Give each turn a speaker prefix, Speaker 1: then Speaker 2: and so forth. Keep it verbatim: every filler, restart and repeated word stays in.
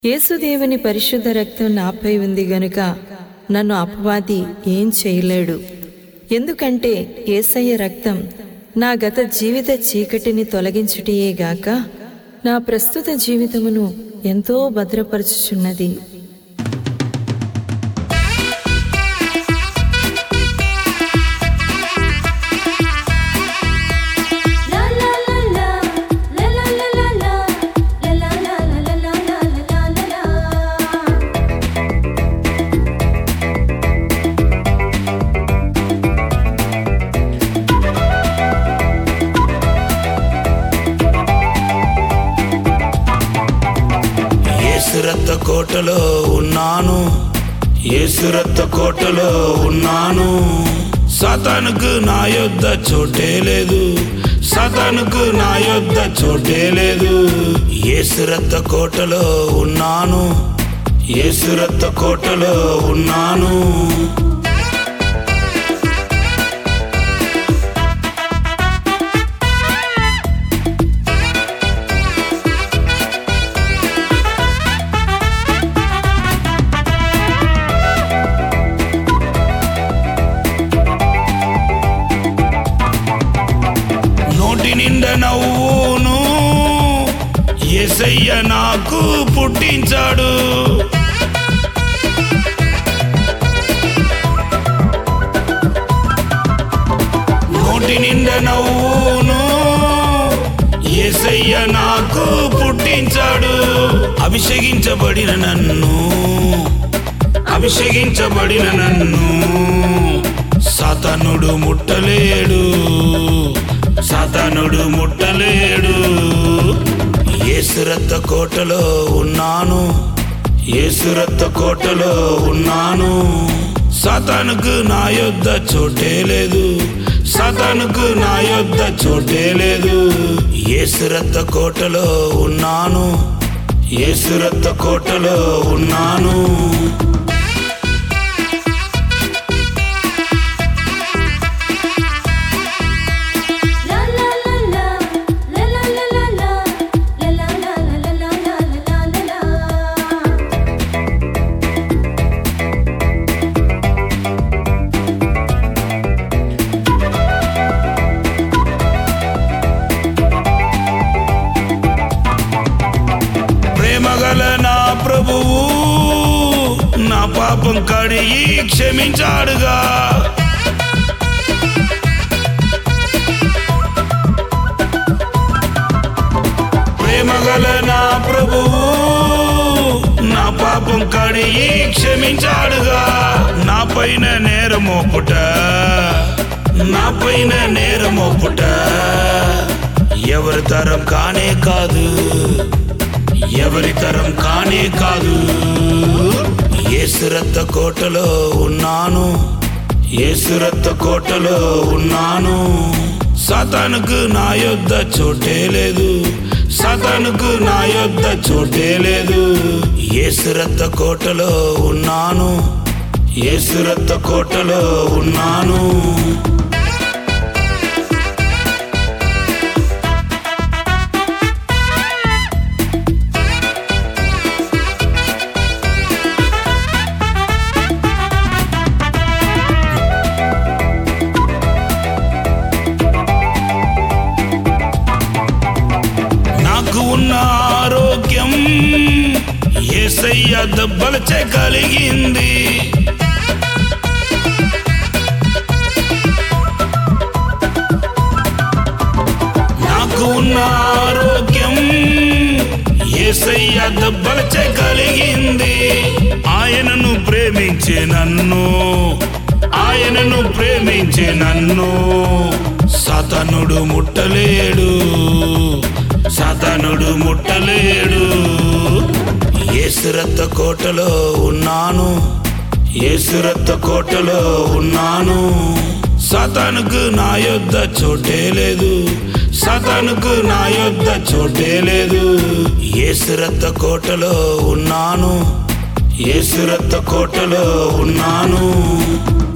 Speaker 1: యేసుదేవుని పరిశుద్ధ రక్తం నాపై ఉంది గనుక నన్ను అపవాది ఏం చేయలేడు. ఎందుకంటే యేసయ్య రక్తం నా గత జీవిత చీకటిని తొలగించుటయేగాక నా ప్రస్తుత జీవితమును ఎంతో భద్రపరచుచున్నది.
Speaker 2: యేసురత్న కోటలో ఉన్నాను, యేసురత్న కోటలో ఉన్నాను. సాతానుకు నా యొద్ద చోటే లేదు, సాతానుకు నా యొద్ద చోటే లేదు. యేసురత్న కోటలో ఉన్నాను, యేసురత్న కోటలో ఉన్నాను. నిండ నవ్వును యేసయ్య నాకు పుట్టించాడు. నోటి నిండ నవ్వును యేసయ్య నాకు పుట్టించాడు. అభిషేకించబడిన నన్ను అభిషేకించబడిన నన్ను సాతానుడు ముట్టలేడు, సాతానుడు ముట్టలేడు. యేసురత్న కోటలో ఉన్నాను, యేసురత్న కోటలో ఉన్నాను. సాతానుకు నా యొద్ద చోటే లేదు, సాతానుకు నా యొద్ద చోటే లేదు. యేసురత్న కోటలో ఉన్నాను, యేసురత్న కోటలో ఉన్నాను. ప్రేమగల నా ప్రభువు నా పాపం కడిగి క్షమించాడుగా. ప్రేమగల నా ప్రభువు నా పాపం కడిగి క్షమించాడుగా. నా పైన నేరమోపుట నా పైన నేరమోపుట ఎవరి తరం కానే కాదు, ఎవరి తరం కానే కాదు. యేసురత్న కోటలో ఉన్నాను, యేసురత్న కోటలో ఉన్నాను. సాతానుకు నా యొద్ద చోటే లేదు, సాతానుకు నా యొద్ద చోటే లేదు. యేసురత్న కోటలో ఉన్నాను, యేసురత్న కోటలో ఉన్నాను. ఉన్న ఆరోగ్యం యేసయ్య దెబ్బలచే కలిగింది. నాకు ఉన్న ఆరోగ్యం యేసయ్య దెబ్బలచే కలిగింది. ఆయనను ప్రేమించే నన్ను ఆయనను ప్రేమించే నన్ను సాతానుడు ముట్టలేడు, సాతానుడు ముట్టలేడు. యేసురత్న కోటలో ఉన్నాను, యేసురత్న కోటలో ఉన్నాను. సాతానుకు నా యొద్ద చోటే లేదు, సాతానుకు నా యొద్ద చోటే లేదు. యేసురత్న కోటలో ఉన్నాను, యేసురత్న కోటలో ఉన్నాను.